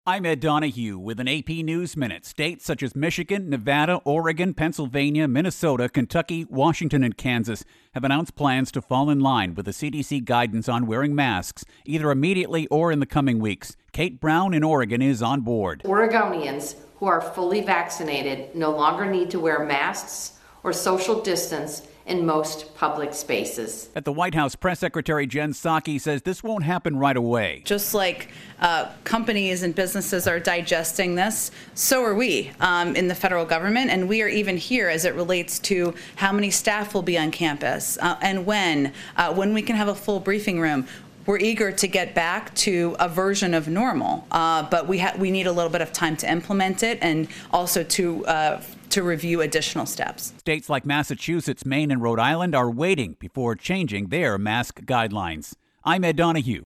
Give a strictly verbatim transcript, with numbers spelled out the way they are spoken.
I'm Ed Donahue with an A P News Minute. States such as Michigan, Nevada, Oregon, Pennsylvania, Minnesota, Kentucky, Washington, and Kansas have announced plans to fall in line with the C D C guidance on wearing masks, either immediately or in the coming weeks. Kate Brown in Oregon is on board. Oregonians who are fully vaccinated no longer need to wear masks or social distance in most public spaces. At the White House, Press Secretary Jen Psaki says this won't happen right away. Just like uh, companies and businesses are digesting this, so are we um, in the federal government, and we are even here as it relates to how many staff will be on campus uh, and when, uh, when we can have a full briefing room. We're eager to get back to a version of normal, uh, but we ha- we need a little bit of time to implement it and also to uh, to review additional steps. States like Massachusetts, Maine, and Rhode Island are waiting before changing their mask guidelines. I'm Ed Donahue.